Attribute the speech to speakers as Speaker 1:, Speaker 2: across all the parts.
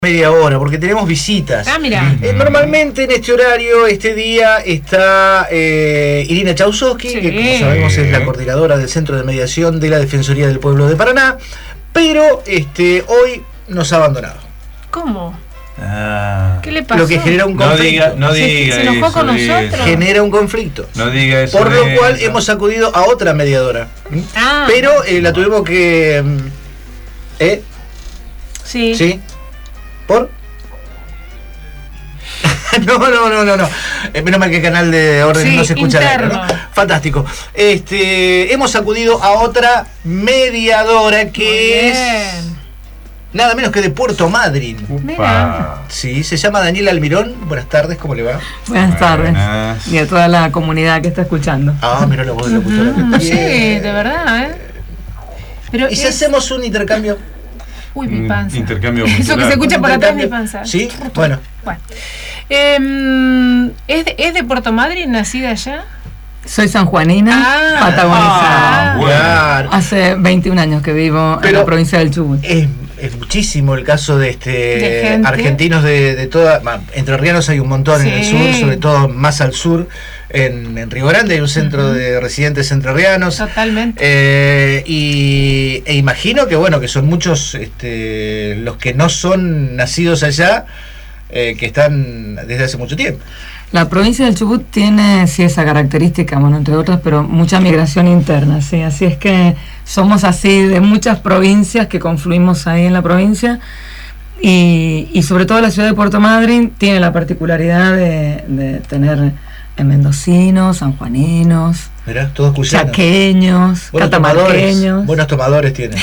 Speaker 1: Media hora, porque tenemos visitas.
Speaker 2: Mira.
Speaker 1: Normalmente en este horario, este día, está Irina Chausovsky,
Speaker 2: Sí.
Speaker 1: que como sabemos es la coordinadora del Centro de Mediación de la Defensoría del Pueblo de Paraná, pero hoy nos ha abandonado.
Speaker 2: ¿Cómo? ¿Qué le pasó?
Speaker 1: Lo que genera un conflicto.
Speaker 3: No diga
Speaker 2: ¿Se enojó
Speaker 3: eso,
Speaker 2: con nosotros?
Speaker 1: Genera un conflicto.
Speaker 3: No diga eso.
Speaker 1: Por lo cual hemos acudido a otra mediadora. Pero la tuvimos que...
Speaker 2: Sí.
Speaker 1: ¿Sí? ¿Por? No. Menos mal que el canal de orden
Speaker 2: Sí,
Speaker 1: no se escucha
Speaker 2: interno.
Speaker 1: nada, ¿no? Fantástico. Hemos acudido a otra mediadora que es nada menos que de Puerto Madryn.
Speaker 2: Mira.
Speaker 1: Sí, se llama Daniela Almirón. Buenas tardes, ¿cómo le va?
Speaker 4: Buenas tardes. Y a toda la comunidad que está escuchando.
Speaker 1: Mira la voz de locutora.
Speaker 2: Sí, de verdad, Pero
Speaker 1: ¿Y si hacemos un intercambio?
Speaker 2: Uy, mi panza.
Speaker 3: Intercambio
Speaker 2: Eso que
Speaker 3: cultural.
Speaker 2: se escucha por atrás, mi panza.
Speaker 1: Sí, bueno.
Speaker 2: ¿Es de Puerto Madryn, nacida allá?
Speaker 4: Soy sanjuanina, patagonizada.
Speaker 1: Claro.
Speaker 4: Hace 21 años que vivo en la provincia del Chubut.
Speaker 1: Es muchísimo el caso de
Speaker 2: ¿De gente?
Speaker 1: argentinos de toda... Entrerrianos hay un montón en el
Speaker 2: Sí.
Speaker 1: sur, sobre todo más al sur. En Río Grande hay un centro de residentes entrerrianos.
Speaker 2: Totalmente.
Speaker 1: E imagino que bueno, que son muchos los que no son nacidos allá, que están desde hace mucho tiempo.
Speaker 4: La provincia del Chubut tiene, sí, esa característica, bueno, entre otras, pero mucha migración interna, sí. Así es que somos así de muchas provincias que confluimos ahí en la provincia. Y sobre todo la ciudad de Puerto Madryn tiene la particularidad de tener mendocinos, sanjuaninos,
Speaker 1: Mirá, todos cuyanos.
Speaker 4: chaqueños, catamarqueños.
Speaker 1: Buenos tomadores tienen.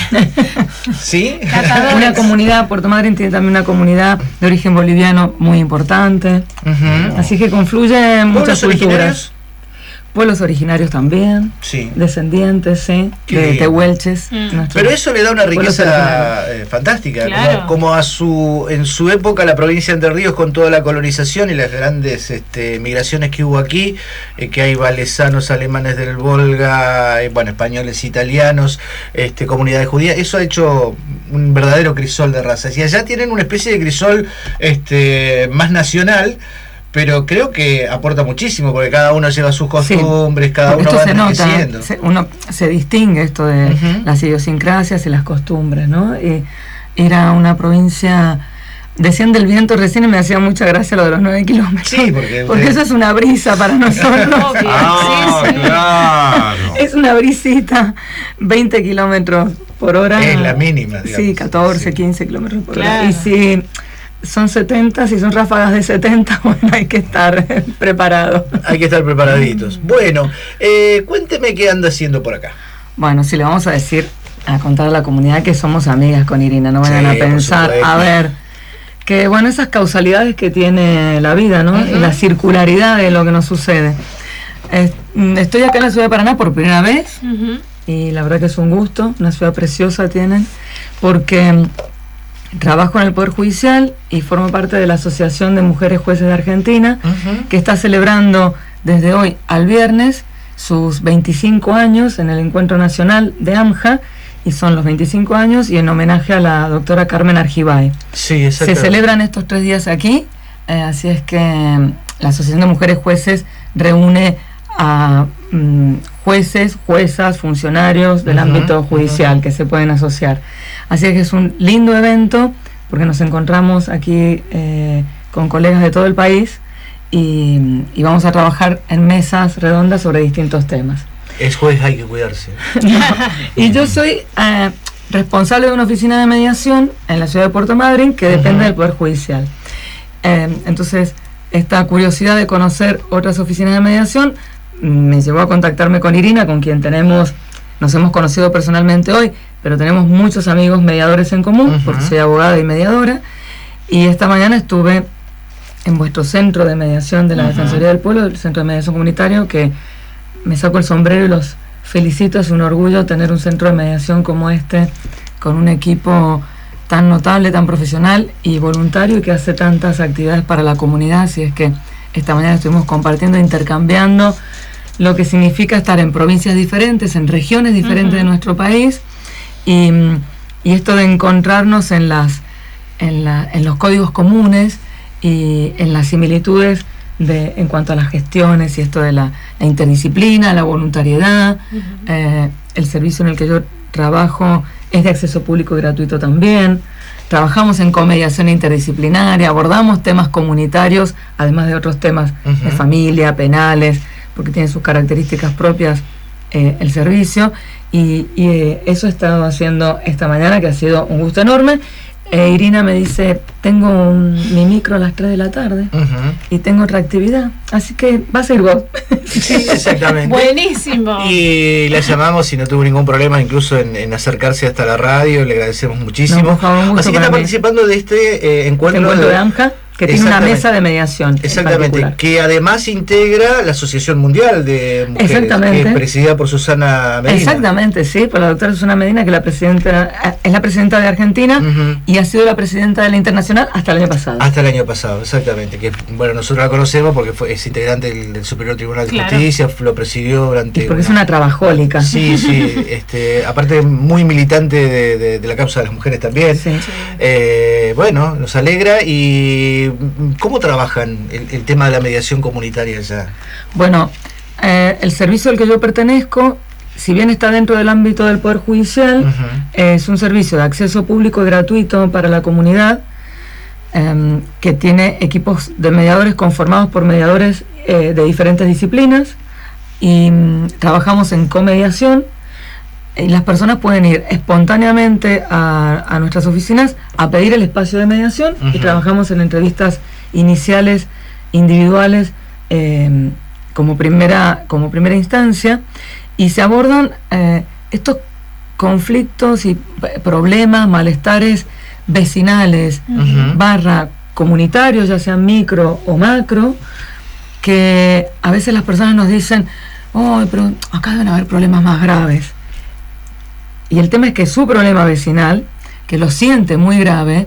Speaker 1: ¿Sí?
Speaker 4: Una comunidad, Puerto Madryn tiene también una comunidad de origen boliviano muy importante. Así que confluyen muchas culturas.
Speaker 1: Originarios?
Speaker 4: Pueblos originarios también,
Speaker 1: Sí.
Speaker 4: descendientes, sí,
Speaker 1: Qué
Speaker 4: de
Speaker 1: bien.
Speaker 4: tehuelches.
Speaker 1: Pero eso le da una
Speaker 4: Pueblos
Speaker 1: riqueza fantástica,
Speaker 2: Claro.
Speaker 1: como en su época la provincia de Entre Ríos, con toda la colonización y las grandes migraciones que hubo aquí, que hay valesanos, alemanes del Volga, españoles, italianos, comunidades judías, eso ha hecho un verdadero crisol de razas. Y allá tienen una especie de crisol más nacional, pero creo que aporta muchísimo, porque cada uno lleva sus costumbres, cada
Speaker 4: porque
Speaker 1: uno
Speaker 4: esto
Speaker 1: va
Speaker 4: se
Speaker 1: enriqueciendo.
Speaker 4: nota, uno se distingue esto de las idiosincrasias y las costumbres, ¿no? Y era una provincia, decían del viento recién y me hacía mucha gracia lo de los 9 kilómetros.
Speaker 1: Sí, porque
Speaker 4: eso es una brisa para nosotros.
Speaker 2: Obvio. Sí.
Speaker 3: Claro.
Speaker 4: Es una brisita, 20 kilómetros por hora.
Speaker 1: Es la mínima, digamos.
Speaker 4: Sí, 14,
Speaker 1: Sí.
Speaker 4: 15 kilómetros por
Speaker 2: Claro.
Speaker 4: hora. Y si son 70, si son ráfagas de 70, bueno, hay que estar preparado.
Speaker 1: Hay que estar preparaditos. Bueno, cuénteme qué anda haciendo por acá.
Speaker 4: Bueno, sí, le vamos a contar a la comunidad que somos amigas con Irina, no vayan
Speaker 1: Sí,
Speaker 4: a
Speaker 1: por
Speaker 4: pensar,
Speaker 1: supuesto.
Speaker 4: a ver, que bueno, esas causalidades que tiene la vida, ¿no? Y la circularidad de lo que nos sucede. Estoy acá en la ciudad de Paraná por primera vez, y la verdad que es un gusto, una ciudad preciosa tienen, porque trabajo en el Poder Judicial y formo parte de la Asociación de Mujeres Jueces de Argentina, que está celebrando desde hoy al viernes sus 25 años en el Encuentro Nacional de AMJA, y son los 25 años y en homenaje a la doctora Carmen Argibay.
Speaker 1: Sí,
Speaker 4: Se
Speaker 1: exacto.
Speaker 4: celebran estos 3 días aquí, así es que la Asociación de Mujeres Jueces reúne a jueces, juezas, funcionarios del ámbito judicial que se pueden asociar. Así es que es un lindo evento porque nos encontramos aquí con colegas de todo el país y vamos a trabajar en mesas redondas sobre distintos temas.
Speaker 1: Es juez, hay que cuidarse.
Speaker 4: Y yo soy responsable de una oficina de mediación en la ciudad de Puerto Madryn que depende del Poder Judicial. Entonces, esta curiosidad de conocer otras oficinas de mediación me llevó a contactarme con Irina, con quien nos hemos conocido personalmente hoy, pero tenemos muchos amigos mediadores en común, porque soy abogada y mediadora, y esta mañana estuve en vuestro centro de mediación de la Defensoría del Pueblo, el Centro de Mediación Comunitario, que me saco el sombrero y los felicito. Es un orgullo tener un centro de mediación como este, con un equipo tan notable, tan profesional y voluntario, y que hace tantas actividades para la comunidad. Así es que esta mañana estuvimos compartiendo, intercambiando lo que significa estar en provincias diferentes, en regiones diferentes de nuestro país, y esto de encontrarnos en las en los códigos comunes y en las similitudes en cuanto a las gestiones y esto de la interdisciplina, la voluntariedad. El servicio en el que yo trabajo es de acceso público y gratuito también. Trabajamos en comediación interdisciplinaria, abordamos temas comunitarios, además de otros temas de familia, penales, porque tiene sus características propias el servicio. Y eso he estado haciendo esta mañana, que ha sido un gusto enorme. Irina me dice, tengo mi micro a las 3 de la tarde y tengo otra actividad, así que vas a ir vos.
Speaker 1: Sí, exactamente.
Speaker 2: Buenísimo.
Speaker 1: Y la llamamos y no tuvo ningún problema incluso en acercarse hasta la radio, le agradecemos muchísimo.
Speaker 4: No, por favor, un gusto.
Speaker 1: Así que está participando de este encuentro
Speaker 4: de AMJA, que tiene una mesa de mediación.
Speaker 1: Exactamente, que además integra la Asociación Mundial de Mujeres, que es presidida por Susana Medina.
Speaker 4: Exactamente, sí, por la doctora Susana Medina, que es la presidenta de Argentina y ha sido la presidenta de la Internacional hasta el año pasado.
Speaker 1: Hasta el año pasado, exactamente. Que bueno, nosotros la conocemos porque es integrante del Superior Tribunal de Justicia, lo presidió durante...
Speaker 4: Porque es una trabajólica.
Speaker 1: Sí, aparte muy militante de la causa de las mujeres también.
Speaker 4: Sí.
Speaker 1: Bueno, nos alegra. Y ¿cómo trabajan el tema de la mediación comunitaria allá?
Speaker 4: Bueno, el servicio al que yo pertenezco, si bien está dentro del ámbito del Poder Judicial, es un servicio de acceso público y gratuito para la comunidad, que tiene equipos de mediadores conformados por mediadores de diferentes disciplinas, y trabajamos en comediación. Y las personas pueden ir espontáneamente a nuestras oficinas a pedir el espacio de mediación y trabajamos en entrevistas iniciales, individuales, como primera instancia, y se abordan estos conflictos y problemas, malestares vecinales, comunitarios, ya sean micro o macro, que a veces las personas nos dicen, pero acá deben haber problemas más graves. Y el tema es que su problema vecinal, que lo siente muy grave,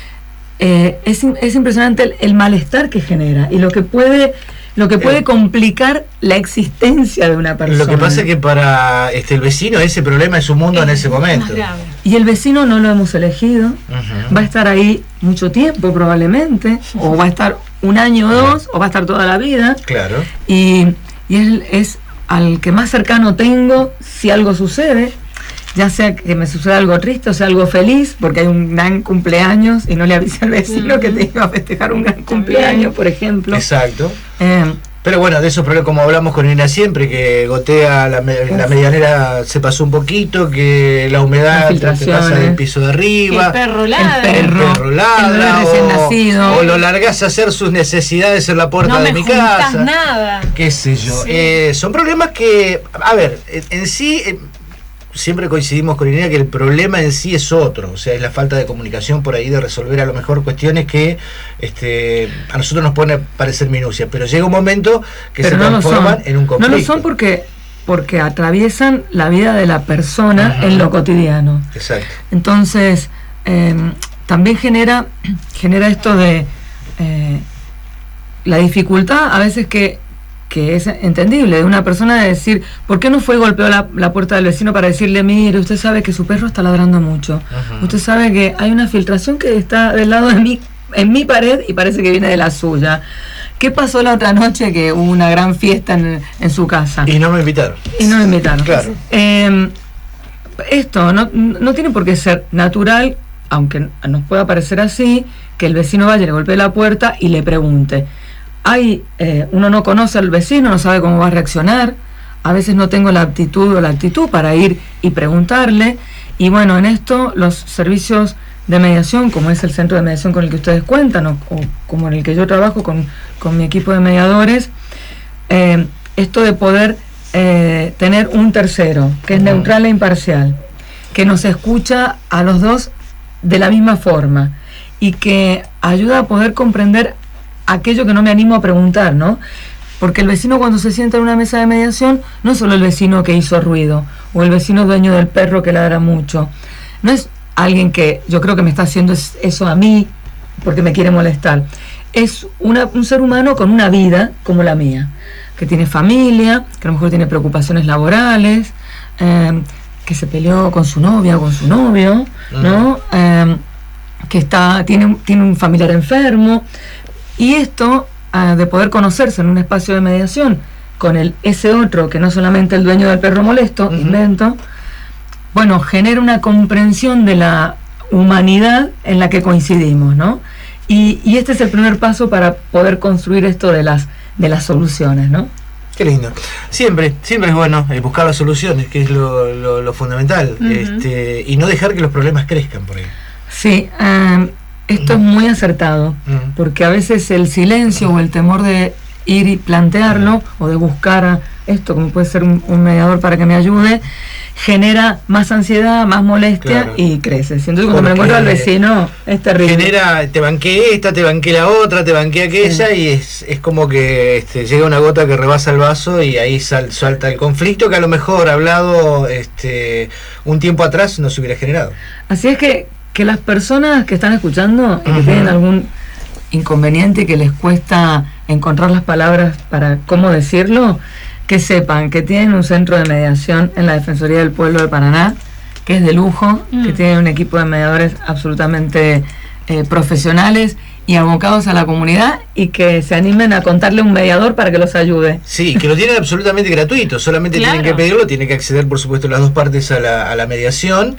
Speaker 4: es impresionante el malestar que genera y lo que puede complicar la existencia de una persona.
Speaker 1: Lo que pasa es que para el vecino ese problema es su mundo en ese momento.
Speaker 4: Y el vecino no lo hemos elegido, va a estar ahí mucho tiempo probablemente, o va a estar un año o dos, o va a estar toda la vida.
Speaker 1: Claro.
Speaker 4: Y él es al que más cercano tengo si algo sucede, ya sea que me suceda algo triste o sea algo feliz, porque hay un gran cumpleaños y no le avisa al vecino que te iba a festejar un gran cumpleaños, por ejemplo.
Speaker 1: Exacto. Pero bueno, de esos problemas, como hablamos con Irina siempre, que gotea la medianera, se pasó un poquito, que la humedad te pasa del piso de arriba,
Speaker 2: el perro ladra,
Speaker 4: el recién nacido,
Speaker 1: o lo largás a hacer sus necesidades en la puerta de mi casa.
Speaker 2: Nada.
Speaker 1: Qué sé yo. Sí. Son problemas que, a ver, en sí... siempre coincidimos con Irina que el problema en sí es otro, o sea, es la falta de comunicación por ahí, de resolver a lo mejor cuestiones que a nosotros nos pueden parecer minucias, pero llega un momento que se transforman en un conflicto.
Speaker 4: No lo son porque atraviesan la vida de la persona en lo cotidiano.
Speaker 1: Exacto.
Speaker 4: Entonces, también genera esto de la dificultad a veces que es entendible, de una persona de decir, ¿por qué no fue y golpeó la puerta del vecino para decirle, mire, usted sabe que su perro está ladrando mucho, usted sabe que hay una filtración que está del lado de en mi pared y parece que viene de la suya? ¿Qué pasó la otra noche que hubo una gran fiesta en su casa?
Speaker 1: Y no me invitaron. Claro.
Speaker 4: Esto no tiene por qué ser natural, aunque nos pueda parecer así, que el vecino vaya y le golpee la puerta y le pregunte. Uno no conoce al vecino, no sabe cómo va a reaccionar, a veces no tengo la aptitud o la actitud para ir y preguntarle, y bueno, en esto los servicios de mediación, como es el centro de mediación con el que ustedes cuentan, o como en el que yo trabajo con mi equipo de mediadores, esto de poder tener un tercero, que es neutral e imparcial, que nos escucha a los dos de la misma forma, y que ayuda a poder comprender aquello que no me animo a preguntar, ¿no? Porque el vecino, cuando se sienta en una mesa de mediación, no es solo el vecino que hizo ruido, o el vecino dueño del perro que ladra mucho, no es alguien que yo creo que me está haciendo eso a mí porque me quiere molestar, es un ser humano con una vida como la mía, que tiene familia, que a lo mejor tiene preocupaciones laborales, que se peleó con su novia o con su novio, ¿no? que tiene un familiar enfermo, y esto de poder conocerse en un espacio de mediación con ese otro que no solamente el dueño del perro molesto, invento, bueno, genera una comprensión de la humanidad en la que coincidimos, ¿no? Y este es el primer paso para poder construir esto de las soluciones, ¿no?
Speaker 1: Qué lindo. Siempre es bueno buscar las soluciones, que es lo fundamental, y no dejar que los problemas crezcan por ahí.
Speaker 4: Sí, esto es muy acertado, porque a veces el silencio o el temor de ir y plantearlo, o de buscar esto, como puede ser un mediador para que me ayude, genera más ansiedad, más molestia, claro, y crece. Entonces cuando me encuentro al vecino es terrible.
Speaker 1: Genera, te banqué esta, te banqué la otra, te banqué aquella, y es como que llega una gota que rebasa el vaso y ahí salta el conflicto que a lo mejor hablado un tiempo atrás no se hubiera generado.
Speaker 4: Así es que las personas que están escuchando y que tienen algún inconveniente, que les cuesta encontrar las palabras para cómo decirlo, que sepan que tienen un centro de mediación en la Defensoría del Pueblo de Paraná, que es de lujo, que tiene un equipo de mediadores absolutamente profesionales y abocados a la comunidad, y que se animen a contarle a un mediador para que los ayude.
Speaker 1: Sí, que lo tienen absolutamente gratuito, solamente claro, tienen que pedirlo, tienen que acceder, por supuesto, las dos partes a la mediación,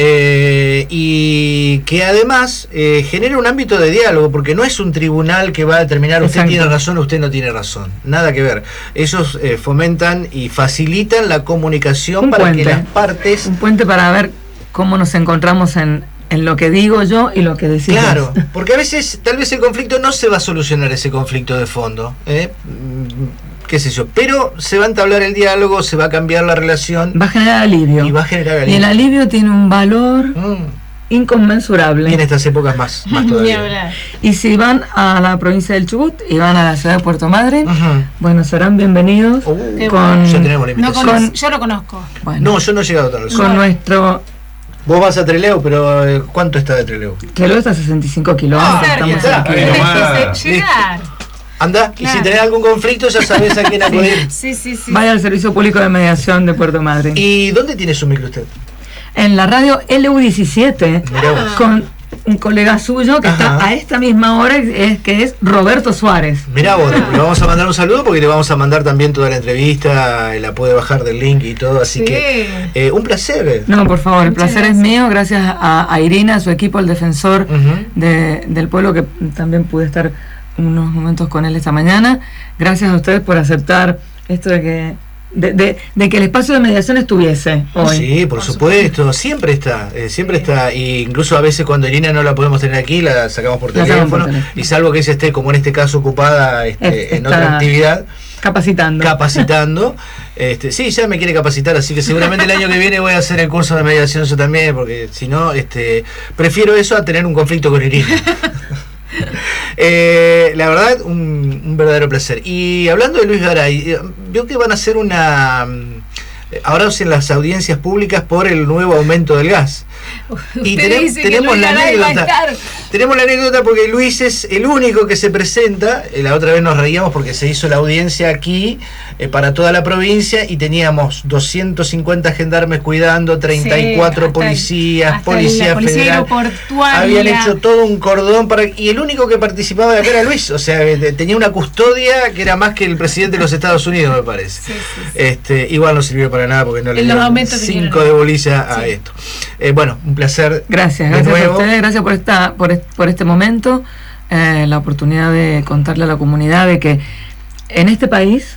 Speaker 1: y que además genera un ámbito de diálogo, porque no es un tribunal que va a determinar usted tiene razón o usted no tiene razón, nada que ver. Ellos fomentan y facilitan la comunicación para que las partes...
Speaker 4: Un puente para ver cómo nos encontramos en lo que digo yo y lo que decimos.
Speaker 1: Claro, porque a veces tal vez el conflicto no se va a solucionar, ese conflicto de fondo, qué sé yo, pero se va a entablar el diálogo, se va a cambiar la relación,
Speaker 4: va a generar alivio,
Speaker 1: y va a generar alivio,
Speaker 4: y el alivio tiene un valor inconmensurable,
Speaker 1: y en estas épocas más todavía.
Speaker 4: Y si van a la provincia del Chubut y van a la ciudad de Puerto Madryn, bueno, serán bienvenidos.
Speaker 1: Ya tenemos la invitación.
Speaker 2: Yo lo conozco.
Speaker 4: Bueno,
Speaker 1: no, yo no he llegado tal vez.
Speaker 4: Con nuestro...
Speaker 1: Vos vas a Trelew, pero ¿cuánto está de Trelew?
Speaker 4: Trelew está a 65 kilómetros.
Speaker 2: Llegar.
Speaker 1: Anda, claro. Y si tenés algún conflicto ya sabés a quién acudir.
Speaker 2: Sí.
Speaker 4: Vaya al Servicio Público de Mediación de Puerto Madryn.
Speaker 1: ¿Y dónde tiene su micro usted?
Speaker 4: En la radio LU17, con un colega suyo que está a esta misma hora, que es Roberto Suárez.
Speaker 1: Mirá vos, le vamos a mandar un saludo porque le vamos a mandar también toda la entrevista, la puede bajar del link y todo, así que un placer.
Speaker 4: No, por favor, el placer es mío, gracias a Irina, a su equipo, el defensor del pueblo, que también pude estar unos momentos con él esta mañana. Gracias a ustedes por aceptar esto de que el espacio de mediación estuviese hoy.
Speaker 1: Sí, por supuesto, siempre está, y incluso a veces cuando Irina no la podemos tener aquí, la sacamos por teléfono, y salvo que ella esté, como en este caso, ocupada en otra actividad, capacitando. Sí, ya me quiere capacitar, así que seguramente el año que viene voy a hacer el curso de mediación yo también, porque si no, prefiero eso a tener un conflicto con Irina. La verdad, un verdadero placer. Y hablando de Luis Garay, veo que van a hacer ahora en las audiencias públicas por el nuevo aumento del gas. Y tenemos la anécdota porque Luis es el único que se presenta. La otra vez nos reíamos porque se hizo la audiencia aquí para toda la provincia y teníamos 250 gendarmes cuidando, 34 policías federal. Habían hecho todo un cordón y el único que participaba de acá era Luis. O sea, tenía una custodia que era más que el presidente de los Estados Unidos, me parece. Igual no sirvió para nada porque no le dieron 5 de bolilla a esto. Bueno, un placer.
Speaker 4: Gracias a ustedes, gracias por este momento, la oportunidad de contarle a la comunidad de que en este país,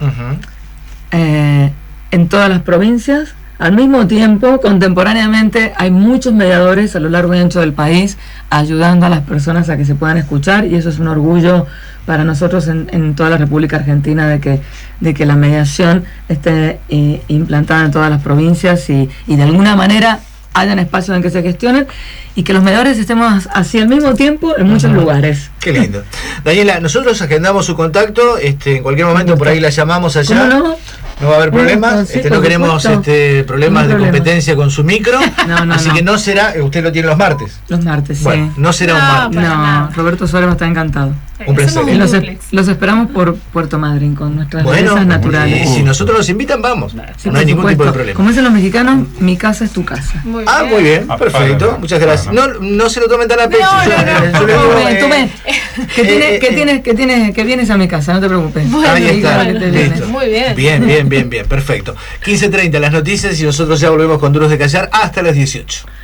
Speaker 4: en todas las provincias, al mismo tiempo, contemporáneamente, hay muchos mediadores a lo largo y ancho del país ayudando a las personas a que se puedan escuchar, y eso es un orgullo para nosotros en toda la República Argentina de que la mediación esté implantada en todas las provincias y de alguna manera hayan espacios en que se gestionen y que los mediadores estemos así al mismo tiempo en muchos lugares.
Speaker 1: Qué lindo. Daniela, nosotros agendamos su contacto, en cualquier momento por ahí la llamamos allá.
Speaker 4: ¿Cómo no?
Speaker 1: no va a haber problemas,
Speaker 4: Sí,
Speaker 1: no
Speaker 4: por
Speaker 1: queremos
Speaker 4: supuesto.
Speaker 1: problemas
Speaker 4: No
Speaker 1: de
Speaker 4: hay
Speaker 1: competencia con su micro,
Speaker 4: No,
Speaker 1: así
Speaker 4: no.
Speaker 1: que no será, usted lo tiene los martes.
Speaker 4: Los martes,
Speaker 1: Bueno,
Speaker 4: sí.
Speaker 1: no será un
Speaker 2: No,
Speaker 1: martes.
Speaker 2: para nada.
Speaker 4: No, Roberto Suárez va a estar encantado.
Speaker 1: Un placer.
Speaker 2: Hacemos
Speaker 4: Y
Speaker 2: un
Speaker 4: los,
Speaker 2: duplex.
Speaker 4: los esperamos por Puerto Madryn con nuestras
Speaker 1: Bueno,
Speaker 4: bellezas naturales.
Speaker 1: si nosotros nos invitan, vamos.
Speaker 4: Sí,
Speaker 1: No
Speaker 4: por
Speaker 1: hay ningún tipo de
Speaker 4: supuesto.
Speaker 1: problema.
Speaker 4: Como dicen los mexicanos, mi casa es tu casa.
Speaker 2: Muy
Speaker 1: Ah,
Speaker 2: bien.
Speaker 1: muy bien,
Speaker 3: Ah,
Speaker 1: perfecto,
Speaker 3: para,
Speaker 1: muchas gracias.
Speaker 3: para.
Speaker 1: No se lo tomen tan a pecho.
Speaker 2: No,
Speaker 1: yo-
Speaker 2: no, no.
Speaker 1: yo le digo,
Speaker 4: Tú ven, que vienes a mi casa, no te preocupes.
Speaker 2: Bueno,
Speaker 1: Ahí está,
Speaker 4: que te vienes.
Speaker 1: listo.
Speaker 2: Muy bien.
Speaker 1: Bien, perfecto. 15:30 las noticias y nosotros ya volvemos con Duros de Callar hasta las 18.